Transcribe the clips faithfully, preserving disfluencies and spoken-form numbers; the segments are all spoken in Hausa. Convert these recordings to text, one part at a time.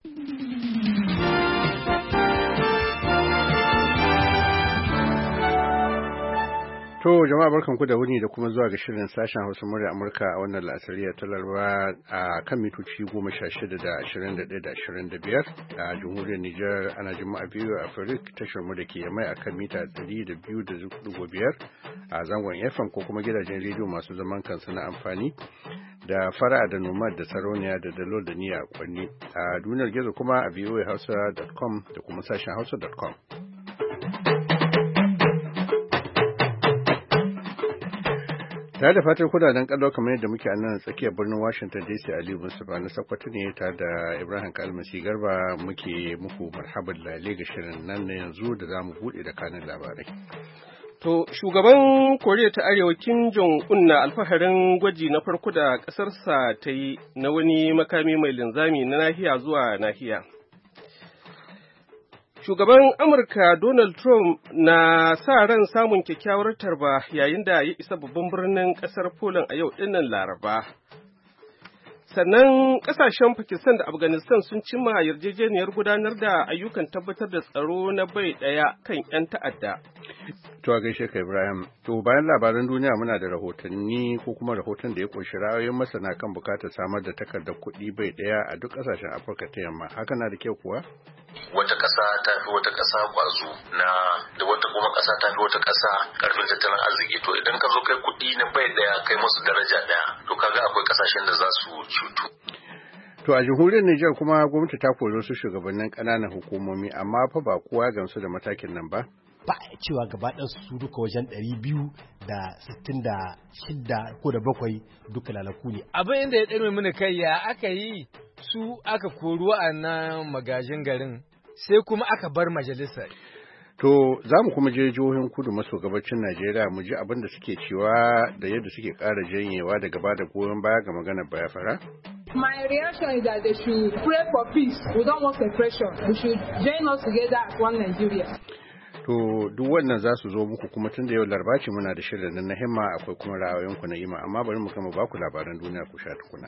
To jama'a barkanku da wuni da kuma zuwa ga shirin sashen Hausa murya Amurka a wannan la'asariya ta Laraba a kan mitoci goma sha shida da ashirin da ɗaya da ashirin da biyar a jamhuriyar Nijar ana jima'a biyu a Afirik tashar mu da ke yamai a kan mita ɗari da biyu da ɗigo biyar a zangon F M ko kuma gidajen rediyo masu zaman kansu na amfani da fara da nomad da sarauniya da dalol da niya kwanni a duniyar gizo kuma a voa hausa dot com da kuma sashen hausa dot com. Tare da fatan kudaden kallo kamar yadda muke a nan tsakiyar birnin Washington D C Aliyu Mustapha na Sokoto ne tare da Ibrahim Kalmasi Garba muke muku marhaban lale ga shirin nan na yanzu da zamu bude da kanin labarai. To shugaban Koriya ta Arewa Kim Jong-un na alfaharin gwaji na farko da ƙasarsa ta yi na wani makami mai linzami na nahiya zuwa nahiya. Shugaban Amurka Donald Trump na sa ran samun kyakkyawar tarba yayin da ya isa babban birnin ƙasar Poland a yau ɗinnan Laraba. Sannan ƙasashen Pakistan da Afghanistan sun cimma yarjejeniyar gudanar da ayyukan tabbatar da tsaro na bai ɗaya kan 'yan ta'adda. To a gaishe ka Ibrahim. To bayan labaran duniya muna da rahotanni ko kuma rahoton da ya ƙunshi ra'ayoyin masana kan bukatar samar da takardar kuɗi bai ɗaya a duk ƙasashen Afirka ta yamma. Haka na da kyau kuwa? Wata ƙasa ta fi wata ƙasa ƙwazo na da wata kuma ƙasa ta fi wata ƙasa ƙarfin tattalin arziki. To idan ka zo kai kuɗi na bai ɗaya kai musu daraja ɗaya to kaga akwai ƙasashen da za su cutu. To a jamhuriyar Nijar kuma gwamnati ta kori wasu shugabannin ƙananan hukumomi amma fa ba kowa gamsu da matakin nan ba. Ba a cewa gaba su duka wajen ɗari biyu da sittin da shida ko da bakwai duka lalaku ne. Abin da ya ɗarme mini kai ya aka yi su aka kori wa'annan magajin garin sai kuma aka bar majalisar. To za mu kuma je jihohin kudu maso gabacin Najeriya mu ji abin da suke cewa da yadda suke ƙara janyewa da gaba da goyon baya ga maganar Biafra. My reaction is that they should pray for peace. We don't want separation. We should join us together as one Nigeria. To duk wannan za su zo muku kuma tun da yau Laraba ce muna da shirin nan na himma akwai kuma ra'ayoyinku na ima amma bari mu kama ba ku labaran duniya ku sha tukuna.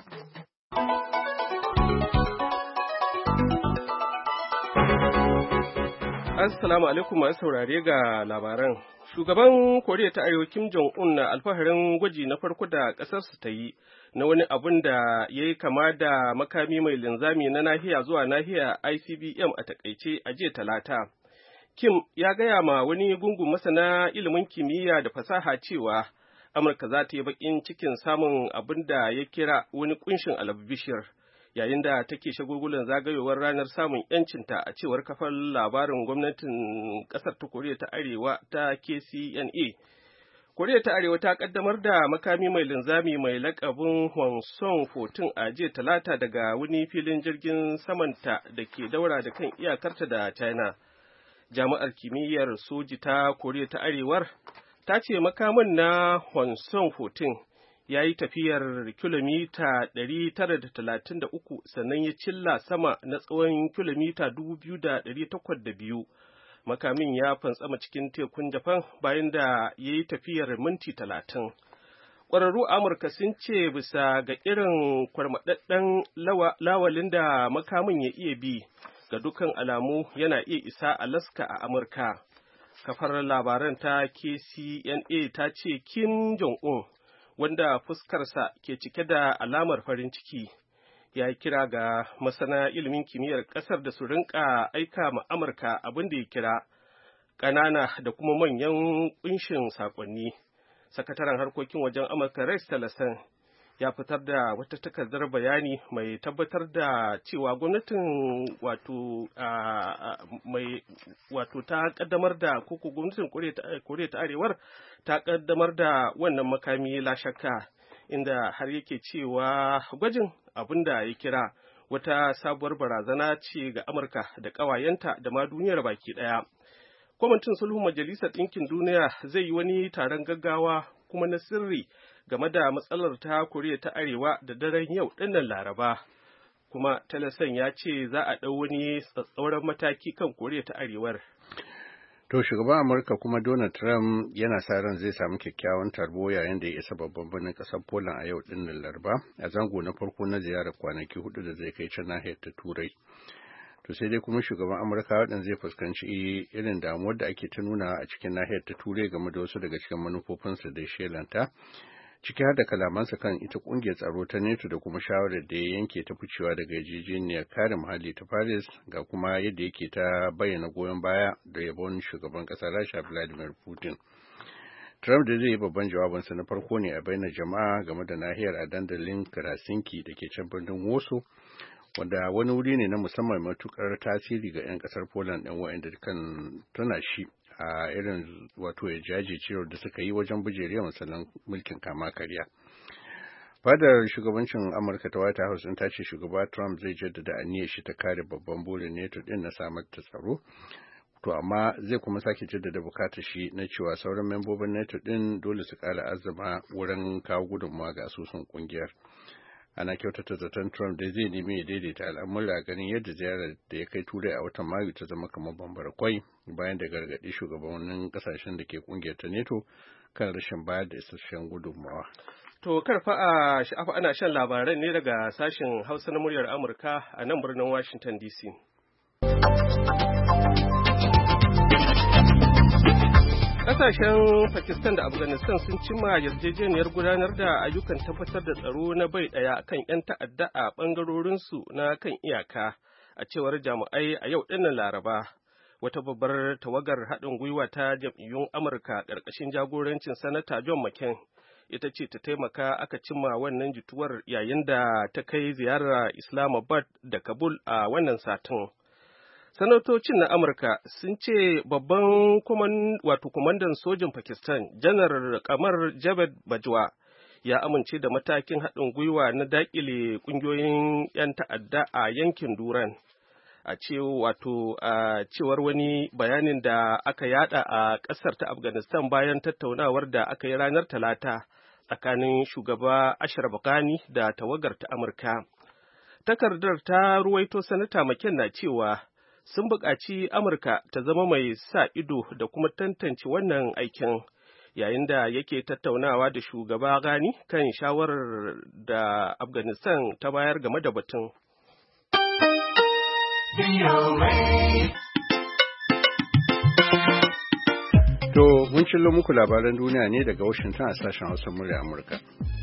Assalamu alaikum masu saurare ga labaran. Shugaban Koriya ta Arewa Kim Jong-un na alfaharin gwaji na farko da ƙasarsa ta yi na wani abun da ya yi kama da makami mai linzami na nahiya zuwa nahiya I C B M a takaice a jiya Talata. Kim ya gaya ma wani gungun masana ilimin kimiyya da fasaha cewa Amurka za ta yi baƙin cikin samun abin da ya kira wani ƙunshin alabishir yayin da take shagulgulan zagayowar ranar samun ‘yancinta a cewar kafar labarin gwamnatin ƙasar ta Koriya ta Arewa ta K C N A. Koriya ta Arewa ta ƙaddamar da makami mai linzami mai laƙabin Hwasong fourteen a jiya Talata daga wani filin jirgin samanta da ke daura da kan iyakarta da China. Jami'ar kimiyyar soji ta Koriya ta Arewar ta ce makamin na Hwasong fourteen ya yi tafiyar kilomita ɗari tara da talatin da uku sannan ya cilla sama na tsawon kilomita dubu biyu da ɗari takwas da biyu. Makamin ya fantsama cikin tekun Japan bayan da ya yi tafiyar minti talatin. Ƙwararru Amurka sun ce bisa ga irin kwarmaɗaɗɗen lawalin da makamin ya iya bi, ga dukkan alamu yana iya isa Alaska a Amurka. Kafar labaran ta K C N A ta ce Kim Jong-un, wanda fuskarsa ke cike da alamar farin ciki, ya kira ga masana ilimin kimiyyar ƙasar da su rinka aika ma Amurka abin da ya kira ƙanana da kuma manyan ƙunshin saƙonni. Sakataren harkokin wajen Amurka Rex Tillerson ya fitar da wata takardar bayani mai tabbatar da cewa gwamnatin wato mai wato ta kaddamar da koko gwamnatin Koriya ta Arewar ta kaddamar da wannan makami la shakka, inda har yake cewa gwajin abinda ya kira wata sabuwar barazana ce ga Amurka da ƙawayenta da ma duniyar baki ɗaya. Kwamitin sulhun Majalisar Ɗinkin Duniya zai yi wani taron gaggawa kuma na sirri game da matsalar ta Koriya ta Arewa da daren yau ɗinnan Laraba. Kuma Tillerson ya ce za a ɗau wani tsatsauran mataki kan Koriya ta Arewar. To shugaban Amurka kuma Donald Trump yana sa ran zai samu kyakkyawan tarbo yayin da ya isa babban birnin ƙasar Poland a yau ɗinnan Laraba a zango na farko na ziyarar kwanaki hudu da zai kai can nahiyar ta Turai. To sai dai kuma shugaban Amurka waɗanda zai fuskanci irin damuwar da ake ta nuna a cikin nahiyar ta Turai game da wasu daga cikin manufofinsa da shelanta, ciki har da kalamansa kan ita ƙungiyar tsaro ta NATO da kuma shawarar da ya yanke ta ficewa daga yarjejeniyar kare muhalli ta Paris, ga kuma yadda yake ta bayyana goyon baya da yabon shugaban ƙasar Rasha Vladimir Putin. Trump da zai yi babban jawabinsa na farko ne a bainar jama'a game da nahiyar a dandalin Helsinki da ke can birnin Warsaw, wanda wani wuri ne na musamman matukar tasiri ga 'yan kasar Poland ɗin waɗanda kan tuna shi a irin wato ya jajircewar da suka yi wajen bijirewa misalan mulkin kama karya. Fadar shugabancin Amurka ta White House ta ce shugaba Trump zai jaddada aniyar shi ta kare babban burin NATO din na samar da tsaro. To amma zai kuma sake jaddada bukatar shi na cewa sauran membobin NATO din dole su kara azama wurin kawo gudunmawa ga asusun kungiyar. Ana kyautata zaton Trump da zai nemi ya daidaita al'amura ganin yadda ziyarar da ya kai Turai a watan Mayu ta zama kamar bambara kwai bayan da gargaɗi shugabannin kasashen da ke kungiyar ta NATO kan rashin bayar da isasshen gudunmawa. To karfa a sha'afa ana shan labaran ne daga sashen Hausa na muryar Amurka a nan birnin Washington D C. Ƙasashen Pakistan da Afghanistan sun cimma yarjejeniyar gudanar da ayyukan tabbatar da tsaro na bai ɗaya kan 'yan ta'adda a ɓangarorinsu na kan iyaka, a cewar jami'ai a yau ɗinnan Laraba. Wata babbar tawagar haɗin gwiwa ta jam'iyyun Amurka ƙarƙashin jagorancin Sanata John McCain ita ce ta taimaka aka cimma wannan jituwar yayin da ta kai ziyarar Islamabad da Kabul a wannan satin. Sanatocin na Amurka sun ce babban wato kwamandan sojin Pakistan, Janar Kamar Javed Bajwa, ya amince da matakin haɗin gwiwa na daƙile ƙungiyoyin 'yan ta'adda a yankin Duran. A ce wato a cewar wani bayanin da aka yada a ƙasar ta Afghanistan bayan tattaunawar da aka yi ranar Talata tsakanin shugaba Ashraf Ghani da tawagar ta Amurka. Takardar ta ruwaito Sanata McCain na cewa sun buƙaci Amurka ta zama mai sa ido da kuma tantance wannan aikin yayin da yake tattaunawa da shugaba Ghani kan shawarar da Afghanistan ta bayar game da batun. To, mun cillo muku labaran duniya ne daga Washington a sashen Hausa murya Amurka.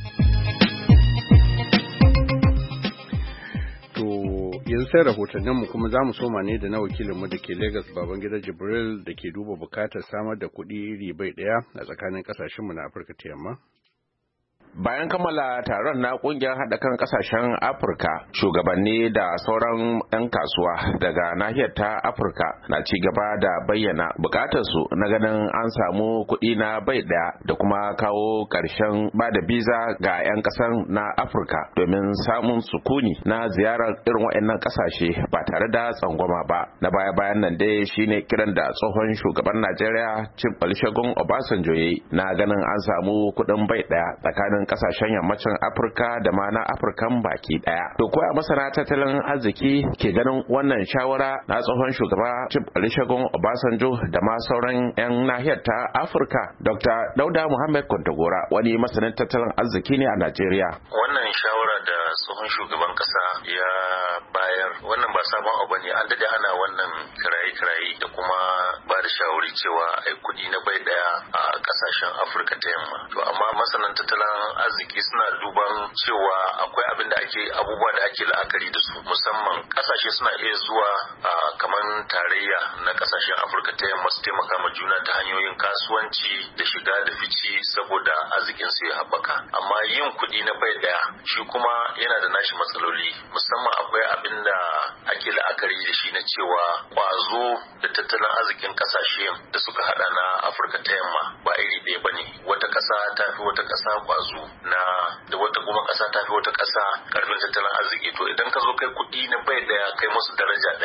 Yanzu sai rahotanninmu kuma za mu soma ne da na wakilinmu da ke Lagos Babangida Jibril da ke duba bukatar samar da kuɗi iri bai ɗaya a tsakanin ƙasashenmu na Afirka ta Yamma. Bayan kammala taron na kungiyar haɗa kan ƙasashen Afirka, shugabanni da sauran 'yan kasuwa daga nahiyar ta Afirka na ci gaba da bayyana bukatarsu na ganin an samu kuɗi na bai ɗaya da kuma kawo ƙarshen ba da biza ga 'yan ƙasar na Afirka domin samun sukuni na ziyarar irin waɗannan ƙasashe ba tare da tsangwama ba. Na baya-bayan nan dai shine kiran da tsohon shugaban Najeriya Chief Olusegun Obasanjo yayi na ganin an samu kuɗin bai ɗaya tsakanin kasashen yammacin Afirka da ma na Afirkan baki daya. To koya masana tattalin arziki ke ganin wannan shawara na tsohon shugaba Chief Olusegun Obasanjo da ma sauran 'yan nahiyar ta Afirka? Doctor Dauda Muhammad Kontagora wani masanin tattalin arziki ne a Najeriya. Wannan shawara da tsohon shugaban kasa ya bayar wannan ba sabon abu ne, an dade ana wannan kiraye-kiraye da kuma ba da shawari cewa ai kudi na bai daya a kasashen Afirka ta Yamma. To amma masanan tattalin arziki suna duban cewa akwai abin da ake abubuwa da ake la'akari da su, musamman kasashe suna iya zuwa kamar tarayya na kasashen Afirka ta Yamma su taimaka ma juna ta hanyoyin kasuwanci da shiga da fici saboda arzikin su ya haɓaka. Amma yin kuɗi na bai daya shi kuma yana da nashi matsaloli, musamman akwai abin da ake la'akari da shi na cewa kwazo da tattalin arzikin kasashe da suka hada na Afirka ta Yamma ba iri ɗaya bane. Wata ƙasa ta fi wata ƙasa kwazo na da wata kuma ƙasa ta fi wata ƙasa karfin tattalin arziki. To idan ka zo kai kuɗi na bai daya kai musu daraja daya, to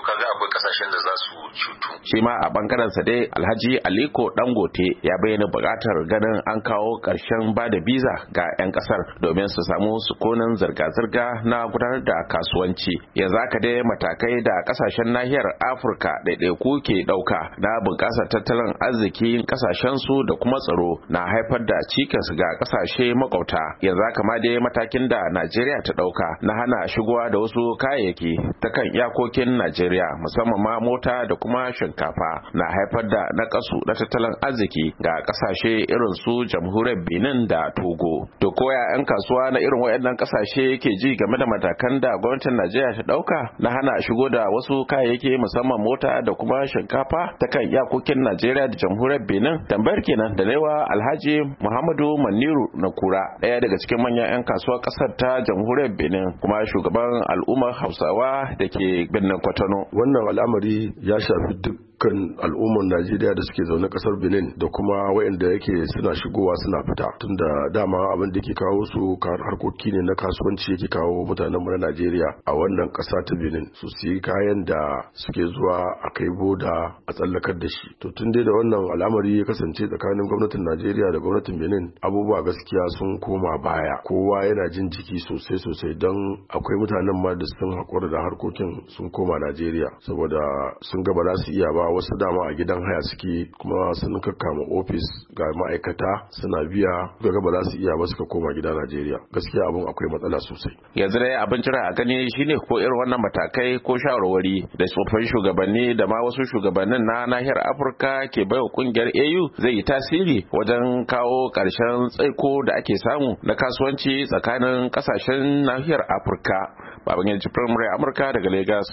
kaga akwai kasashen da za su cutu. Shi ma a bangaren sa dai Alhaji Aliko Dangote ya bayyana buƙatar ganin an kawo ƙarshen ba da biza ga 'yan ƙasar domin su samu sukunin zirga-zirga na gudanar da kasuwanci. Yanzu haka dai matakai da ƙasashen nahiyar Afirka ɗaiɗaiku ke ɗauka na bunƙasa tattalin arzikin ƙasashen su da kuma tsaro na haifar da cikas ga ƙasashe makwabta. Yanzu haka ma dai matakin da Najeriya ta ɗauka na hana shigowa da wasu kayayyaki ta kan iyakokin Najeriya musamman ma mota da kuma shinkafa na haifar da nakasu na tattalin arziki ga kasashe irin su jamhuriyar Benin da Togo. To koya 'yan kasuwa na irin waɗannan kasashe ke ji game da matakan da gwamnatin Najeriya ta ɗauka na hana shigo da wasu kayayyaki musamman mota da kuma shinkafa ta kan iyakokin Najeriya da jamhuriyar Benin? Tambayar kenan da naiwa Alhaji Muhammadu Maniru na Kura, ɗaya daga cikin manyan 'yan kasuwar ƙasar ta jamhuriyar Benin kuma shugaban al'ummar Hausawa da ke birnin Kwatano. Wannan al'amari ya shafi duk kan al'ummar Najeriya da suke zaune kasar Benin da kuma wayanda yake suna shigowa suna fita, tunda dama abin da ke kawo su harkoki ne na kasuwanci yake kawo mutanen mu na Najeriya a wannan kasa ta Benin su siyi kayan da suke zuwa a kai boda a tsallakar da shi. To tun dai da wannan al'amari ya kasance tsakanin gwamnatin Najeriya da gwamnatin Benin, abubuwa gaskiya sun koma baya, kowa yana jin jiki sosai sosai don akwai mutanen ma da sun haƙura da harkokin sun koma Najeriya saboda sun ga ba za su iya ba. Wasu dama a gidan haya suke kuma sun kakkama ofis ga ma'aikata suna biya, daga ba za su iya ba suka koma gida Najeriya. Gaskiya abin akwai matsala sosai. Yanzu dai abin jira a gani shine ko irin wannan matakai ko shawarwari da tsofaffin shugabanni da ma wasu shugabannin na nahiyar Afirka ke baiwa kungiyar A U zai yi tasiri wajen kawo ƙarshen tsaiko da ake samu na kasuwanci tsakanin ƙasashen nahiyar Afirka. Babangida Jibrin Murya Amurka daga Lagos.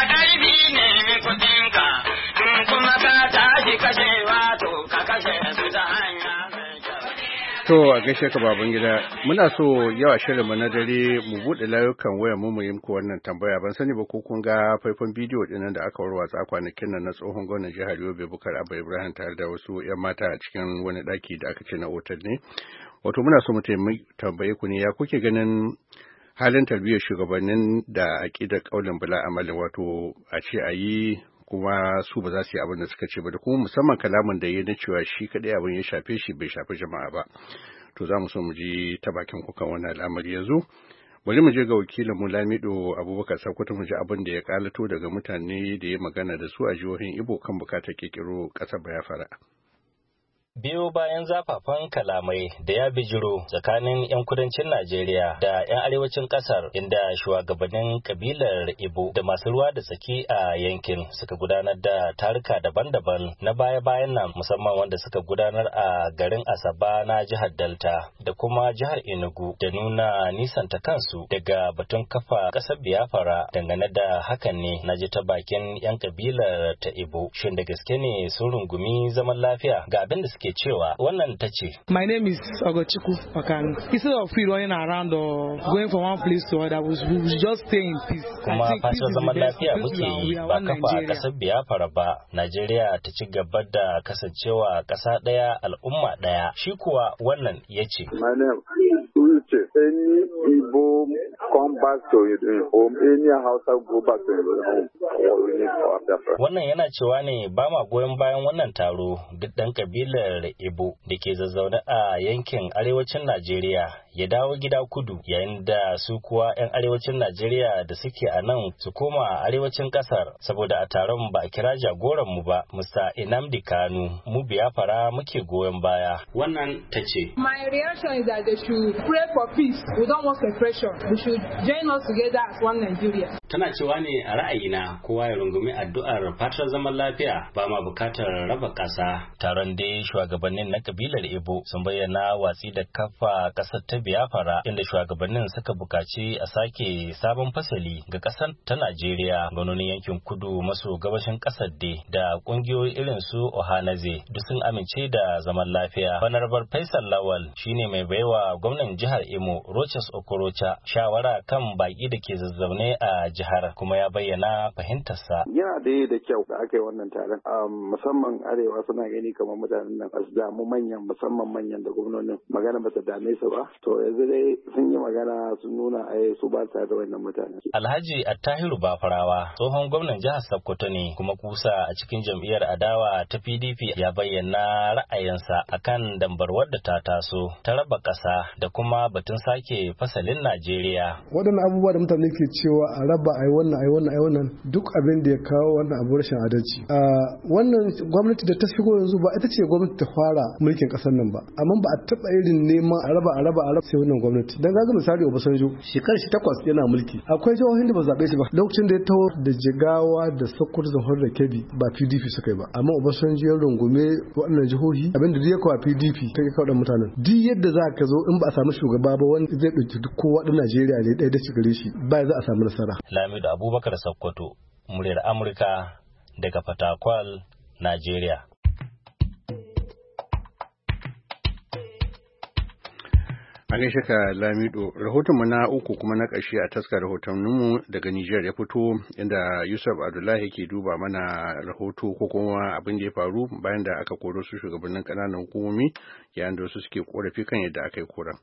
Kuma ka tashi kashe wato ka kashe su ta hanya mai kyau. To a gaishe ka Babangida, muna so yawa shirin na dare mu buɗe layukan waya mu mu yi muku wannan tambaya. Ban sani ba ko kun ga faifan bidiyo dinnan da aka warwatsa kwanakin nan na tsohon gwamnan jihar Yobe Bukar Abba Ibrahim tare da wasu 'yan mata a cikin wani ɗaki da aka ce na otal ne. Wato muna so mu tambaye ku ne ya kuke ganin halin tarbiyyar shugabannin da aƙidar ƙaulin bala amalin, wato a ce a yi kuma su ba za su yi abin da suka ce ba, da kuma musamman kalamin da ya na cewa shi kaɗai abin ya shafe shi bai shafi jama'a ba. To za mu so mu ji ta bakin kukan wannan al'amari yanzu. Bari mu je ga wakilin mu Lamido Abubakar Sokoto mu ji abin da ya kalato daga mutane da ya magana da su a jihohin Ibo kan bukatar kirkiro ƙasar Biafra. Biyo bayan zafafan kalamai da ya bijiro tsakanin 'yan kudancin Najeriya da 'yan arewacin kasar, inda shugabannin kabilar Ibo da masu ruwa da tsaki a yankin suka gudanar da taruka daban-daban na baya-bayan nan, musamman wanda suka gudanar a garin Asaba na jihar Delta da kuma jihar Enugu, da nuna nisanta kansu daga batun kafa ƙasar Biafra. Dangane da hakan ne na ji ta bakin 'yan kabilar ta Ibo, shin da gaske ne sun rungumi zaman lafiya? Ga abin da suke cewa. Wannan ta ce, My name is Ogochukwu Pakanu. Instead of we running around or going from one place to another, we should just stay in peace. Kuma fatan zaman lafiya muke yi, ba kafa kasar Biafra ba. Najeriya ta ci gaba da kasancewa ƙasa ɗaya, al'umma ɗaya. Shi kuwa wannan ya ce, My name Uche. Any Igbo come back to your home, any Hausa go back to your home. Wannan yana cewa ne ba ma goyon bayan wannan taro. Duk ɗan kabilar Ibo da ke zazzaune a yankin arewacin Najeriya ya dawo gida kudu, yayin da su kuwa 'yan arewacin Najeriya da suke a nan su koma arewacin kasar, saboda a taron ba a kira jagoran mu ba, Mister Nnamdi Kanu. Mu Biafra muke goyon baya. Wannan ta ce, My reaction is that they should pray for peace. We don't want separation. We should join us together as one Nigeria. Tana cewa ne a ra'ayina kowa ya rungumi addu'ar fatar zaman lafiya, ba ma bukatar raba ƙasa. Taron dai shugabannin na kabilar Ibo sun bayyana watsi da kafa ƙasar ta Biafra, inda shugabannin suka bukaci a sake sabon fasali ga ƙasar ta Najeriya. Gwamnonin yankin kudu maso gabashin ƙasar dai da ƙungiyoyi irin su Ohanaze duk sun amince da zaman lafiya. Honorable Faisal Lawal shine mai baiwa gwamnan jihar Imo Rochas Okorocha shawara kan baki da ke zazzaune a jihar, kuma ya bayyana fahimtarsa. Yana da da kyau da aka yi wannan taron, musamman arewa suna gani kamar mutanen nan a damu manyan, musamman manyan da gwamnonin magana ba ta dame su ba. To yanzu dai sun yi magana sun nuna ai su ba sa da wannan mutane. Alhaji Attahiru Bafarawa tsohon gwamnan jihar Sokoto ne kuma kusa a cikin jam'iyyar adawa ta P D P ya bayyana ra'ayinsa akan dambarwar da ta taso ta raba ƙasa da kuma batun sake fasalin Najeriya. Waɗannan abubuwa da mutane ke cewa a raba ai wannan ai wannan ai wannan duk abin da ya kawo wannan abu rashin adalci. A wannan gwamnati da ta shigo yanzu ba ita ce gwamnati ta fara mulkin ƙasar nan ba, amma ba a taɓa irin neman a raba a raba a raba sai wannan gwamnati. Dan ga misali Obasanjo shekarar shi takwas yana mulki. Akwai jihohin da ba zaɓe shi ba. Lokacin da ya taho da Jigawa da Sokoto da Hor da Kebbi ba P D P suka yi ba. Amma Obasanjo ya rungume waɗannan jihohi abinda da ya kawo P D P ta kawo ɗan mutanen. Duk yadda za ka zo in ba a samu shugaba ba wanda zai ɗauki duk kowa ɗan Najeriya ne ɗaya da ci gare shi ba za a samu nasara. Lamido Abubakar Sokoto, muryar Amurka daga Fatakwal, Najeriya. A gaishe ka Lamido, rahotonmu na uku kuma na ƙarshe a taskar rahotanninmu daga Nijar ya fito inda Yusuf Abdullahi ke duba mana rahoto ko kuma abin da ya faru bayan da aka koro su shugabannin ƙananan hukumomi yayin da wasu suke korafi kan yadda aka yi koran.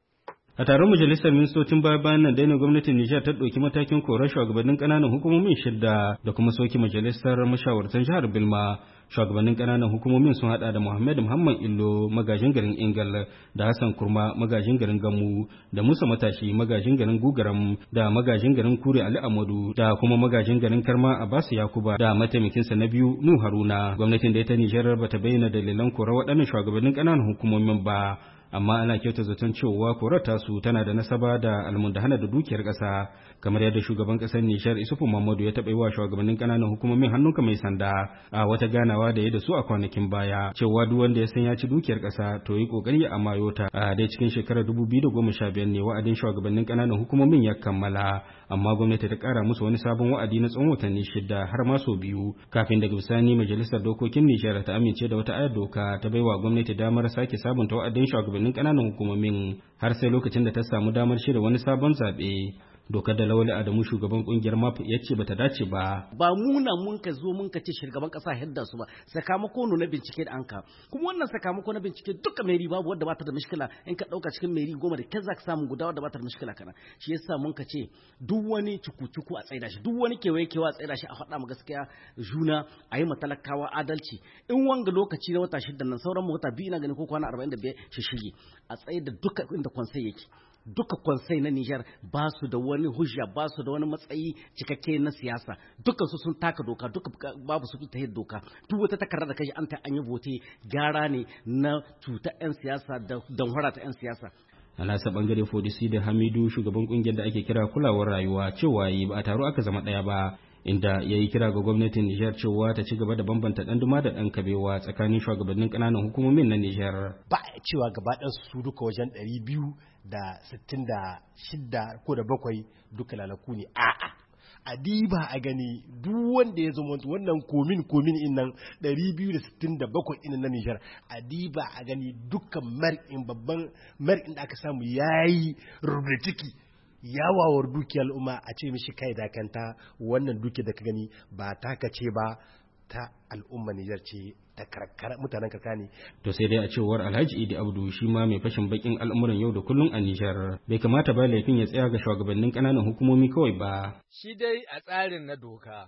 A taron majalisar ministocin baya bayan nan daina gwamnatin Nijar ta ɗauki matakin korar shugabannin ƙananan hukumomin shidda da kuma soke majalisar mashawartan jihar Bilma. Shugabannin ƙananan hukumomin sun haɗa da Muhammad Muhammad Illo magajin garin Ingal da Hassan Kurma magajin garin Gamu da Musa Matashi magajin garin Gugaram da magajin garin Kure Ali Amadu da kuma magajin garin Karma Abbasu Yakuba da mataimakinsa na biyu Nuhu Haruna. Gwamnatin da ta Nijar bata bayyana dalilan korar waɗannan shugabannin ƙananan hukumomin ba. Amma ana kyauta zaton cewa korar tasu tana da nasaba da almundahana da dukiyar ƙasa kamar yadda shugaban ƙasar Nijar Isufu Muhammadu ya taɓa yi wa shugabannin ƙananan hukumomin hannunka mai sanda a wata ganawa da ya da su a kwanakin baya cewa duk wanda ya san ya ci dukiyar ƙasa to yi ƙoƙari ya amayo ta. A dai cikin shekarar dubu biyu da goma sha biyar ne wa'adin shugabannin ƙananan hukumomin ya kammala amma gwamnati ta ƙara musu wani sabon wa'adi na tsawon watanni shida har ma sau biyu kafin daga bisani majalisar dokokin Nijar ta amince da wata ayar doka ta baiwa gwamnati damar sake sabunta wa'adin shugabannin ƙananan hukumomin har sai lokacin da ta samu damar shirya wani sabon zaɓe. Dokar da Lawali Adamu shugaban kungiyar M A P ya ce bata dace ba. Ba muna mun ka zo mun ka ce shugaban kasa yadda su ba sakamako na bincike da anka kuma wannan sakamako na bincike duka meri babu wadda bata da mishkila in ka dauka cikin meri goma da kaza ka samu guda wadda bata da mishkila kana shi yasa mun ka ce duk wani cuku-cuku a tsaida shi duk wani kewaye kewa a tsaida shi a faɗa mu gaskiya juna a yi matalakawa adalci in wanga lokaci na wata shida nan sauran mu wata biyu na gani ko kwana arba'in da biyar shi shige a tsaida duka inda kwansai yake. Duka kwansai na Nijar ba su da wani hujja ba su da wani matsayi cikakke na siyasa dukkan su sun taka doka duka babu su ta doka duk wata takarda da kai an ta an yi vote gyara ne na cuta yan siyasa da danhwara ta yan siyasa. A nasa bangare Fodisi da Hamidu shugaban kungiyar da ake kira kulawar rayuwa cewa yi ba a taro aka zama daya ba inda ya yi kira ga gwamnatin Nijar cewa ta ci gaba da bambanta ɗan duma da ɗan kabewa tsakanin shugabannin ƙananan hukumomin na Nijar. Ba cewa gaba ɗan su duka wajen ɗari biyu da sittin da shidda ko da bakwai duka lalaku ne. A'a. A diba a gani duk wanda ya zama wannan komin komin in nan ɗari biyu da sittin da bakwai in na Nijar a diba a gani dukkan mar'in babban mar'in da aka samu yayi rubutiki yawawar dukiyar al'umma a ce mishi kai dakanta wannan duki da ka gani ba taka ce ba ta al'umma Nijar ce ta karkara mutanen karkara ne. To sai dai a cewar Alhaji Idi Abdu shi ma mai fashin bakin al'amuran yau da kullum a Nijar bai kamata ba laifin ya tsaya ga shugabannin ƙananan hukumomi kawai ba. Shi dai a tsarin na doka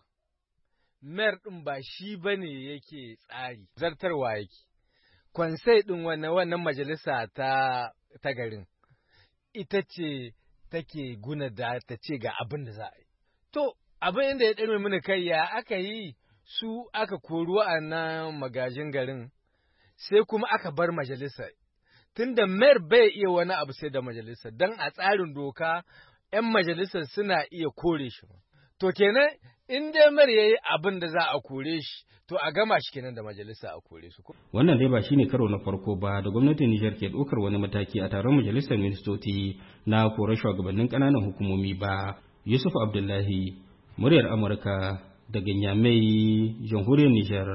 mayor ɗin ba shi bane yake tsari zartarwa yake. Kwansai ɗin wannan wannan majalisa ta ta garin ita ce take guna da ta ce ga abin da za a yi. To, abin da ya ɗarme mini kai ya aka yi su aka kori wa'annan magajin garin sai kuma aka bar majalisar. Tunda mayar bai iya wani abu sai da majalisar, don a tsarin doka ‘yan majalisar suna iya kore shi. To kenan in dai mayar ya yi abin da za a kore shi, to a gama shi kenan da majalisa a kore su. Wannan dai ba shi ne karo na farko ba da gwamnatin Nijar ke ɗaukar wani mataki a taron majalisar ministoci na korar shugabannin ƙananan hukumomi ba. Yusuf Abdullahi, muryar Amurka daga Nyamai, jamhuriyar Nijar.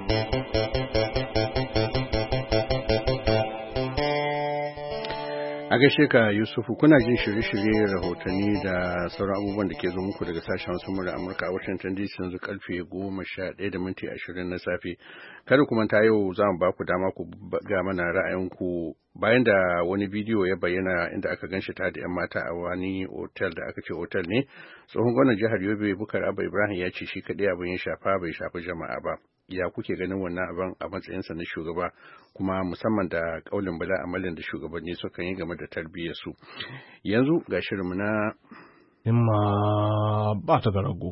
A A gaishe ka Yusufu, kuna jin shirye-shirye rahotanni da sauran abubuwan da ke zo muku daga sashen wasu murar Amurka a Washington D C yanzu karfe goma sha ɗaya da minti ashirin na safe. Kada ku manta yau za mu ba ku dama ku ga mana ra'ayinku bayan da wani bidiyo ya bayyana inda aka ganshi ta da 'yan mata a wani otel da aka ce otel ne. Tsohon gwamnan jihar Yobe Bukar Abba Ibrahim ya ce shi kaɗai abin ya shafa bai shafi jama'a ba. Ya kuke ganin wannan abin a matsayinsa na shugaba kuma musamman da kaulin bala amalin da shugabanni suka yi game da tarbiyyarsu. Yanzu ga shirinmu na himma ba ta da rago.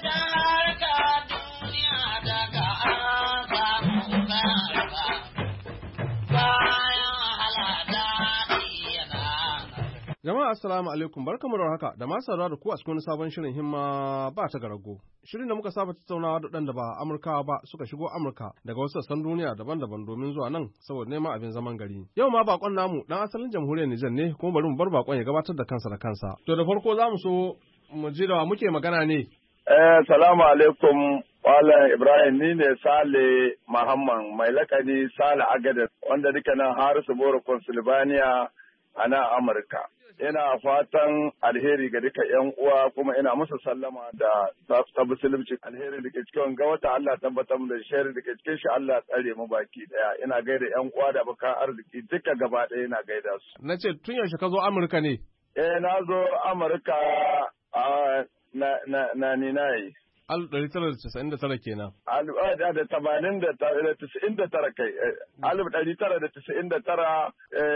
Jama'a assalamu alaikum, barkamu da haka da masu saurara da ku a cikin sabon shirin himma ba ta garago. Shirin da muka saba tattaunawa da waɗanda ba Amurkawa ba suka shigo Amurka daga wasu sassan duniya daban-daban domin zuwa nan saboda neman abin zaman gari. Yau ma bakon namu dan asalin jamhuriyar Nijar ne kuma bari mu bar bakon ya gabatar da kansa da kansa. To da farko za mu so mu ji da muke magana ne. Eh salamu alaikum Malam Ibrahim ni ne Sale Muhammad mai lakani Sale Agadez wanda duka nan Harisu Boro Pennsylvania a nan Amurka. Ina fatan alheri ga duka ‘yan uwa kuma ina musu sallama da ta musulunci alheri da ke cikin ga wata Allah tabbatar da shari da ke cikin shi Allah tsare mu baki daya. Ina gaida ‘yan uwa da abokan arziki duka gaba ɗaya ina gaida su. Na ce tun yaushe ka zo Amurka ne? Eh na zo Amurka a na na na ni na yi. Alif ɗari tara da casa'in da tara kenan. Alif ɗari da tamanin da tisa'in da tara kai. Alif ɗari tara da tisa'in da tara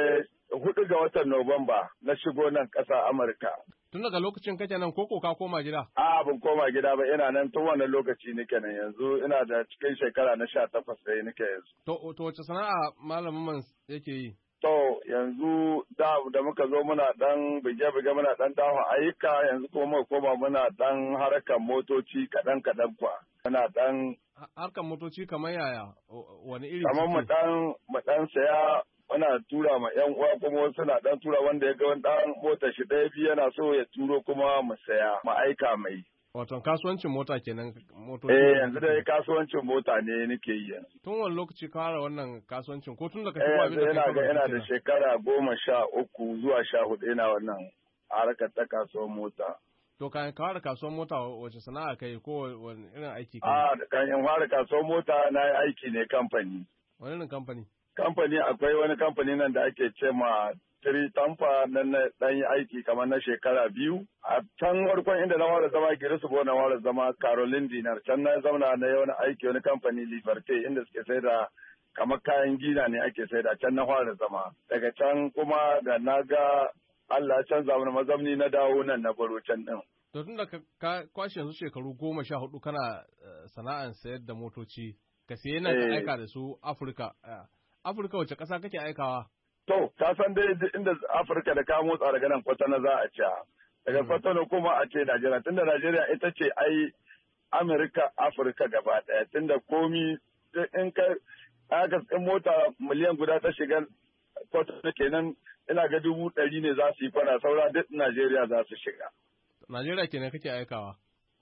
hudu ga watan Nuwamba na shigo nan ƙasa Amurka. Tun daga lokacin kake nan koko ka koma gida? A ban koma gida ba ina nan tun wannan lokaci nake nan yanzu ina da cikin shekara na sha takwas sai nake yanzu. To to wace sana'a malamin man yake yi? To yanzu da da muka zo muna dan bige-bige muna dan dawo ayyuka yanzu kuma muka koma muna dan harkar motoci kaɗan-kaɗan kwa. Muna dan harkar motoci kamar yaya? Wani iri? Kamar mu dan mu dan saya muna tura ma yan uwa kuma wasu na dan tura wanda ya ga wani dan mota shi ɗaya biyu yana so ya turo kuma mu saya mu aika mai. Wato kasuwancin mota kenan motoci. Eh yanzu dai kasuwancin mota ne nake yi yanzu. Tun wani lokaci ka fara wannan kasuwancin ko tun da ka shigo abin da ina ga ina da shekara goma sha uku zuwa sha hudu ina wannan harkar ta kasuwar mota. To kan ka fara kasuwar mota wace sana'a kai ko wani irin aiki kai? Ah kan in fara kasuwar mota na yi aiki ne kamfani. Wani irin kamfani? Kamfani akwai wani kamfani nan da ake ce ma Tri Tampa nan na dan yi aiki kamar na shekara biyu. A can farkon inda na fara zama Girisu Bo na fara zama Caroline Dinar. Can na zauna na yi wani aiki wani kamfani Liberté inda suke sai da kamar kayan gina ne ake sai da can na fara zama. Daga can kuma da na ga Allah canza mana mazamni na dawo nan na baro can din. To tun da ka kwashe yanzu shekaru goma sha hudu kana sana'an sayar da motoci ka sayi nan ka aika da su Afirka. Afirka wace ƙasa kake aikawa? To, ka san dai inda Afirka da ka motsa daga nan kwatana za a ci. Daga kwatana kuma a ce Najeriya, tunda Najeriya ita ce ai Amerika Afirka gaba ɗaya, tunda komi in ka aka in mota miliyan guda ta shiga kwatana kenan ina ga dubu ɗari ne za su yi fara saura duk Najeriya za su shiga. Najeriya kenan kake aikawa?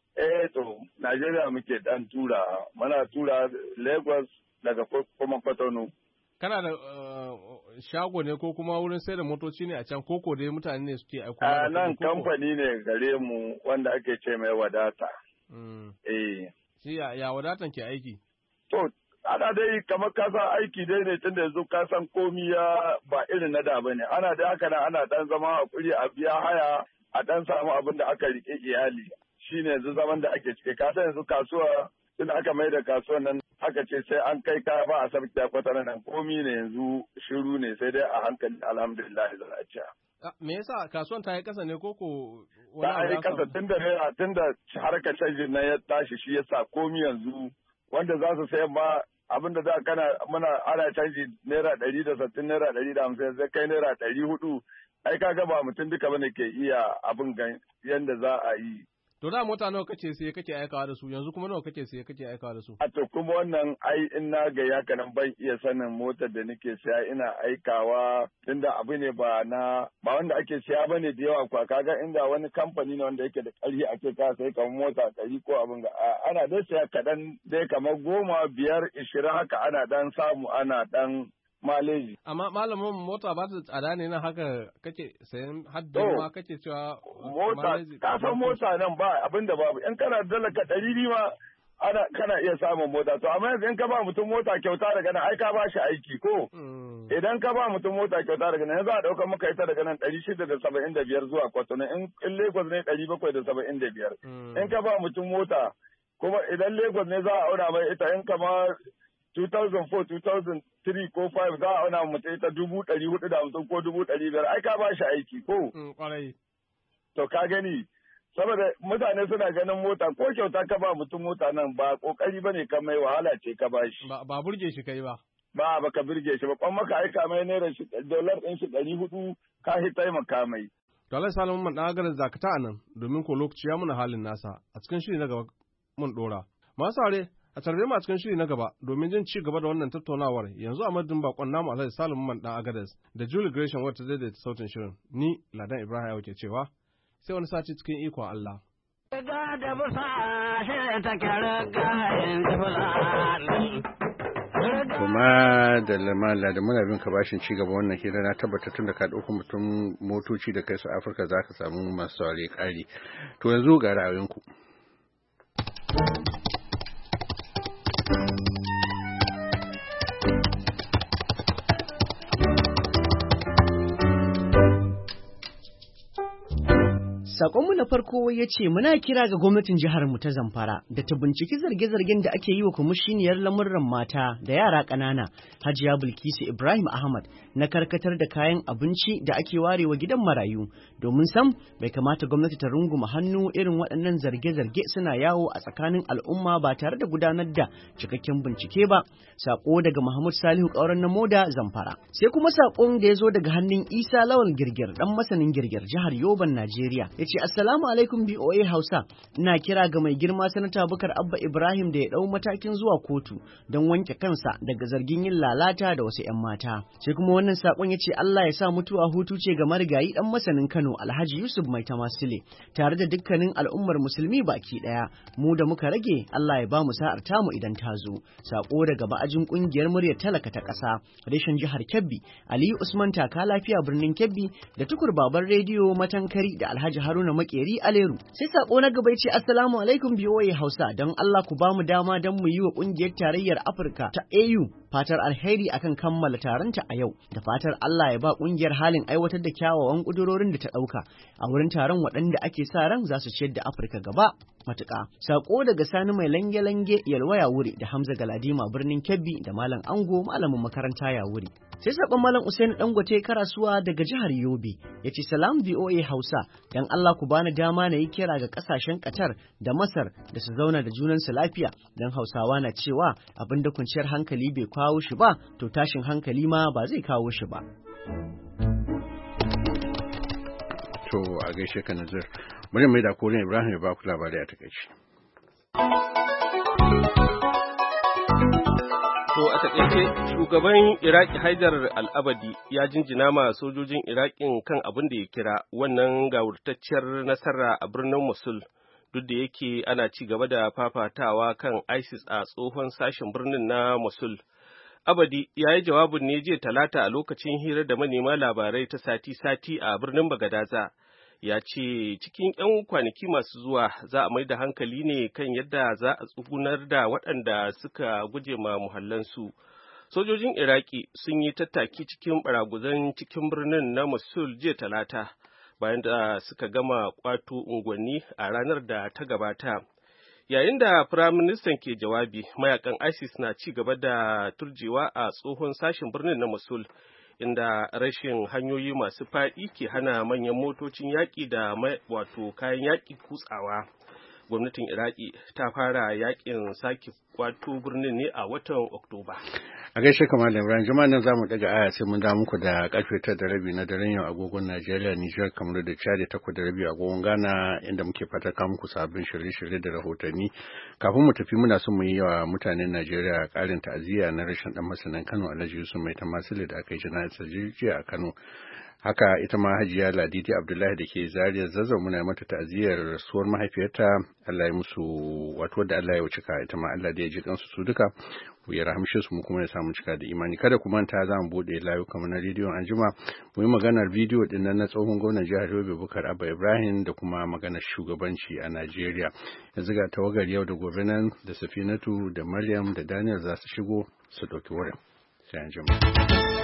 Eh to, Najeriya muke dan tura, muna tura Lagos daga kuma Kwatano. Kana da shago ne ko kuma wurin sai da motoci ne a can koko dai mutane ne suke aiko? A nan kamfani ne gare mu wanda ake ce mai wadata. Eh. Shi ya wadatan ke aiki? To, ana dai kamar kasa aiki dai ne tunda yanzu ka san komi ya ba irin na da bane. Ana dai haka nan ana dan zama hakuri a biya haya a dan samu abin da aka rike iyali. Shine yanzu zaman da ake cike. Ka san yanzu kasuwa tunda aka mai da kasuwan nan aka ce sai an kai kaya ba a sabta kwatana nan komi ne yanzu shiru ne sai dai a hankali alhamdulillah za a ci. Me yasa kasuwan ta yi kasa ne ko ko ta yi kasa tunda naira tunda harkar canjin nan ya tashi shi yasa komi yanzu wanda za su sayan ma abin da za kana muna ana canji naira ɗari da sittin naira ɗari da hamsin sai kai naira ɗari hudu ai kaga ba mutum duka bane ke iya abin gan yanda za a yi. To da mota nawa kake sai kake aikawa da su yanzu kuma nawa kake sai kake aikawa da su? A to kuma wannan ai in na ga ya kanan ban iya sanin motar da nake siya ina aikawa tunda abu ne ba na ba wanda ake siya bane da yawa kwa kaga inda wani kamfani ne wanda yake da ƙarfi ake ka sai kamar mota ɗari ko abin ga ana dai siya kaɗan dai kamar goma biyar ishirin haka ana dan samu ana dan maleji. Amma malamin mota ba ta tsada ne na haka kake sayan haddin ma kake cewa mota ka san mota nan ba abinda babu in kana dalaka ɗari biyu ma ana kana iya samun mota to amma yanzu in ka ba mutum mota kyauta daga nan ai ka ba shi aiki ko idan ka ba mutum mota kyauta daga nan za a ɗauka maka ita daga nan ɗari shida da saba'in da biyar zuwa Kwatano in Lagos ne ɗari bakwai da saba'in da biyar in ka ba mutum mota kuma idan Lagos ne za a auna mai ita in kama two thousand four, two thousand three ko five za a auna mutum ita dubu ɗari hudu da hamsin ko dubu ɗari biyar ai ka ba shi aiki ko. To ka gani saboda mutane suna ganin mota ko kyauta ka ba mutum mota nan ba kokari bane ka mai wahala ce ka ba shi. Ba burge shi kai ba. Ba ba ka burge shi ba kwan maka aika mai naira shi dollar ɗin shi ɗari hudu ka hi taimaka mai. To Allah salamu man ɗan agarar zakata a nan domin ko lokaci ya muna halin nasa a cikin shiri na gaba mun ɗora. Masu are a tarbe mu a cikin shiri na gaba domin jin ci gaba da wannan tattaunawar yanzu a madadin bakon namu Alhaji Salim Man dan Agadas da Julie Gresham wata daidaita sautin shirin ni Ladan Ibrahim ke cewa sai wani sati cikin ikon Allah. Kuma da lamala da muna bin ka bashin ci gaba wannan hira na tabbata tun da ka ɗauko mutum motoci da kai su Afirka za ka samu masu saurare ƙari. To yanzu ga ra'ayinku. Sakonmu na farko ya ce muna kira ga gwamnatin jihar mu ta Zamfara da ta binciki zarge-zargen da ake yi wa kwamishiniyar lamurran mata da yara ƙanana Hajiya Bilkisu Ibrahim Ahmad na karkatar da kayan abinci da ake warewa gidan marayu domin sam bai kamata gwamnati ta runguma hannu irin waɗannan zarge-zarge suna yawo a tsakanin al'umma ba tare da gudanar da cikakken bincike ba. Sako daga Mahmud Salihu Kauran na Moda Zamfara. Sai kuma sakon da ya zo daga hannun Isa Lawal Girgir dan masanin Girgir jihar Yoban Najeriya. ce assalamu alaikum B O A Hausa, ina kira ga mai girma sanata Bukar Abba Ibrahim da ya dau matakin zuwa kotu don wanke kansa daga zargin yin lalata da wasu 'yan mata. Sai kuma wannan sakon yace Allah ya sa mutuwa hutu ce ga marigayi dan masanin Kano Alhaji Yusuf Mai Tamasile tare da dukkanin al'ummar musulmi baki daya. Mu da muka rage Allah ya ba mu sa'ar tamu idan ta zo. Sako daga ba'ajin kungiyar muryar talaka ta ƙasa reshen jihar Kebbi Aliyu Usman Taka Lafiya birnin Kebbi da tukur baban rediyo Matankari da Alhaji Haruna Makeri Aleru. Sai sako na gaba ce assalamu alaikum B O A Hausa, don Allah ku ba mu dama don mu yi wa kungiyar tarayyar Afirka ta A U fatar alheri akan kammala taronta a yau, da fatar Allah ya ba kungiyar halin aiwatar da kyawawan kudurorin da ta dauka a wurin taron waɗanda ake sa ran za su ciyar da Afirka gaba matuƙa. Sako daga Sani mai lange-lange Yalwaya Wuri da Hamza Galadima birnin Kebbi da Malam Ango malamin makaranta ya wuri. Sai sakon Malam Usaini Dangote Karasuwa daga jihar Yobe ya ce salam B O A Hausa, dan Allah ku bani dama na yi kira ga kasashen Qatar da Masar da su zauna da junansu lafiya, dan Hausawa na cewa abin da kunciyar hankali bai kawo shi ba to tashin hankali ma ba zai kawo shi ba. To a gaishe ka Nazir. Bari mai da korin Ibrahim ya ba ku labari a takaice. To a takaice shugaban Iraki Haidar Al-Abadi ya jinjina ma sojojin Iraƙin kan abin da ya kira wannan gawurtacciyar nasara a birnin Mosul, duk da yake ana ci gaba da fafatawa kan ISIS a tsohon sashen birnin na Mosul. Abadi ya yi jawabin ne jiya Talata a lokacin hira da manema labarai ta sati-sati a birnin Bagadaza. Ya ce cikin 'yan kwanaki masu zuwa za a mai da hankali ne kan yadda za a tsugunar da waɗanda suka guje ma muhallansu. Sojojin Iraki sun yi tattaki cikin baraguzan cikin birnin na Mosul jiya Talata bayan da suka gama kwato unguwanni a ranar da ta gabata. Yayin da Firaministan ke jawabi, mayakan ISIS na ci gaba da turjewa a tsohon sashen birnin na Mosul, inda rashin hanyoyi masu faɗi ke hana manyan motocin yaƙi da wato kayan yaƙi kutsawa. Gwamnatin Iraki ta fara yaƙin sake kwato birnin ne a watan Oktoba. A gaishe kamar da Ibrahim, jama'a nan zamu daga aya sai mun da muku da karfe ta da rabi na daren yau agogon Najeriya, Nijar, kamar da Chad ta da rabi agogon Ghana, inda muke fata ka muku sabbin shirye-shirye da rahotanni. Kafin mu tafi muna son mu yi wa mutanen Najeriya ƙarin ta'aziyya na rashin dan masanin Kano Alhaji Yusuf Mai Tamasile da aka yi jana'izar jiya a Kano. haka ita ma Hajiya Ladidi Abdullahi da ke Zaria Zazzau muna mata ta'aziyar rasuwar mahaifiyarta. Allah ya musu wato da Allah ya wuce ka ita ma Allah da ya ji kansu su duka ya rahamshe su mu kuma ya samu cika da imani. Kada ku manta za mu bude layuka na rediyon anjima mu yi maganar bidiyo din nan na tsohon gwamnan jihar Yobe Bukar Abba Ibrahim da kuma maganar shugabanci a Najeriya. Yanzu ga tawagar yau da gobe nan da Safinatu da Maryam da Daniel za su shigo su ɗauki wurin. Sai anjima.